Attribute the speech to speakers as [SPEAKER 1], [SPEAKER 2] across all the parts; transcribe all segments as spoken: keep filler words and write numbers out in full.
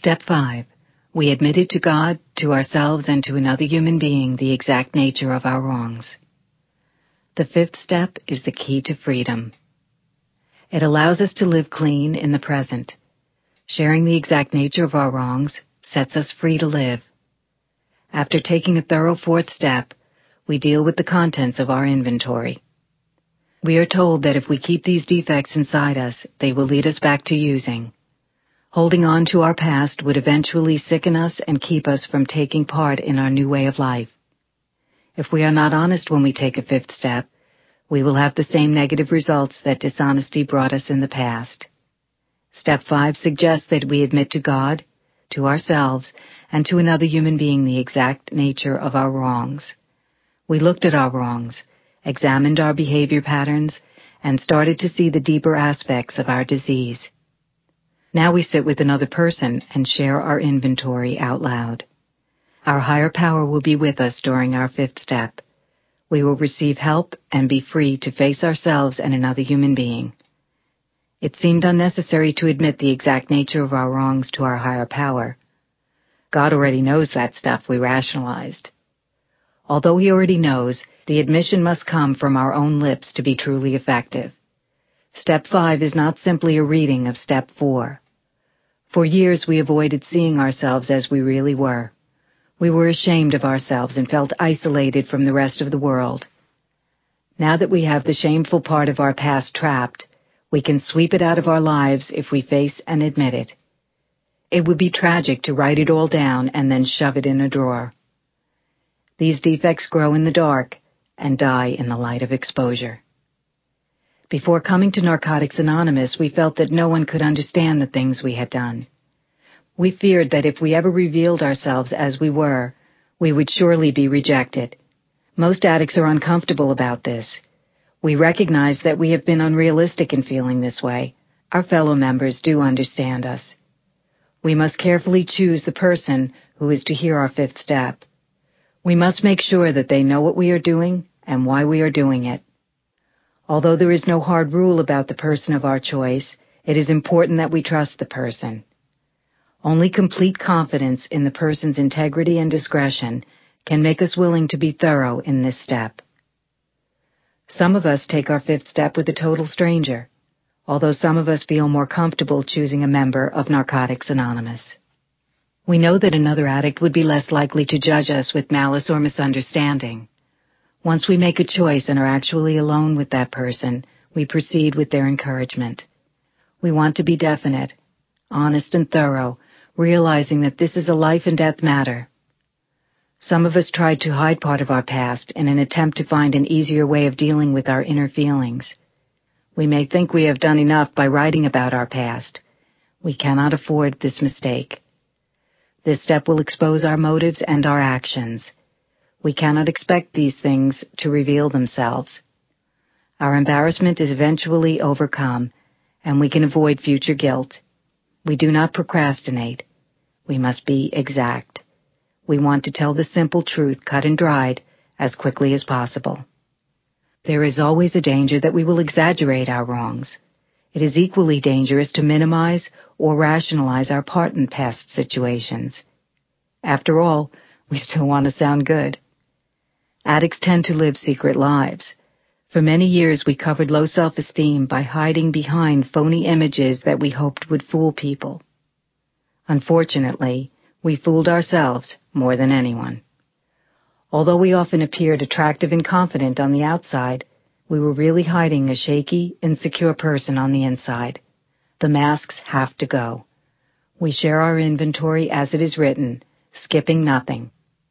[SPEAKER 1] Step five. We admitted to God, to ourselves, and to another human being the exact nature of our wrongs. The fifth step is the key to freedom. It allows us to live clean in the present. Sharing the exact nature of our wrongs sets us free to live. After taking a thorough fourth step, we deal with the contents of our inventory. We are told that if we keep these defects inside us, they will lead us back to using. Holding on to our past would eventually sicken us and keep us from taking part in our new way of life. If we are not honest when we take a fifth step, we will have the same negative results that dishonesty brought us in the past. Step five suggests that we admit to God, to ourselves, and to another human being the exact nature of our wrongs. We looked at our wrongs, examined our behavior patterns, and started to see the deeper aspects of our disease. Now we sit with another person and share our inventory out loud. Our higher power will be with us during our fifth step. We will receive help and be free to face ourselves and another human being. It seemed unnecessary to admit the exact nature of our wrongs to our higher power. God already knows that stuff we rationalized. Although He already knows, the admission must come from our own lips to be truly effective. Step five is not simply a reading of step four. For years we avoided seeing ourselves as we really were. We were ashamed of ourselves and felt isolated from the rest of the world. Now that we have the shameful part of our past trapped, we can sweep it out of our lives if we face and admit it. It would be tragic to write it all down and then shove it in a drawer. These defects grow in the dark and die in the light of exposure. Before coming to Narcotics Anonymous, we felt that no one could understand the things we had done. We feared that if we ever revealed ourselves as we were, we would surely be rejected. Most addicts are uncomfortable about this. We recognize that we have been unrealistic in feeling this way. Our fellow members do understand us. We must carefully choose the person who is to hear our fifth step. We must make sure that they know what we are doing and why we are doing it. Although there is no hard rule about the person of our choice, it is important that we trust the person. Only complete confidence in the person's integrity and discretion can make us willing to be thorough in this step. Some of us take our fifth step with a total stranger, although some of us feel more comfortable choosing a member of Narcotics Anonymous. We know that another addict would be less likely to judge us with malice or misunderstanding. Once we make a choice and are actually alone with that person, we proceed with their encouragement. We want to be definite, honest and thorough, realizing that this is a life and death matter. Some of us tried to hide part of our past in an attempt to find an easier way of dealing with our inner feelings. We may think we have done enough by writing about our past. We cannot afford this mistake. This step will expose our motives and our actions. We cannot expect these things to reveal themselves. Our embarrassment is eventually overcome, and we can avoid future guilt. We do not procrastinate. We must be exact. We want to tell the simple truth, cut and dried, as quickly as possible. There is always a danger that we will exaggerate our wrongs. It is equally dangerous to minimize or rationalize our part in past situations. After all, we still want to sound good. Addicts tend to live secret lives. For many years we covered low self-esteem by hiding behind phony images that we hoped would fool people. Unfortunately, we fooled ourselves more than anyone. Although we often appeared attractive and confident on the outside, we were really hiding a shaky, insecure person on the inside. The masks have to go. We share our inventory as it is written, skipping nothing.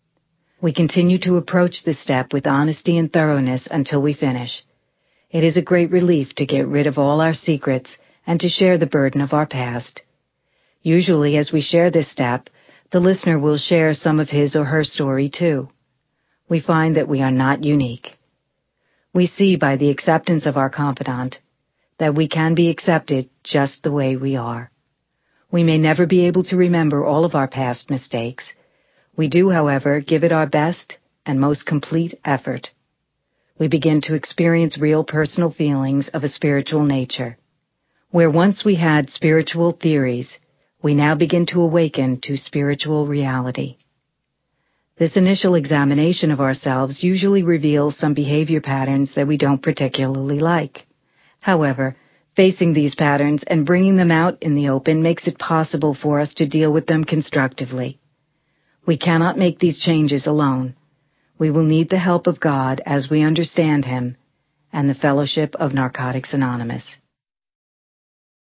[SPEAKER 1] We continue to approach this step with honesty and thoroughness until we finish. It is a great relief to get rid of all our secrets and to share the burden of our past. Usually, as we share this step, the listener will share some of his or her story too. We find that we are not unique. We see by the acceptance of our confidant that we can be accepted just the way we are. We may never be able to remember all of our past mistakes. We do, however, give it our best and most complete effort. We begin to experience real personal feelings of a spiritual nature. Where once we had spiritual theories, We now begin to awaken to spiritual reality. This initial examination of ourselves usually reveals some behavior patterns that we don't particularly like. However, facing these patterns and bringing them out in the open makes it possible for us to deal with them constructively. We cannot make these changes alone. We will need the help of God as we understand Him and the fellowship of Narcotics Anonymous.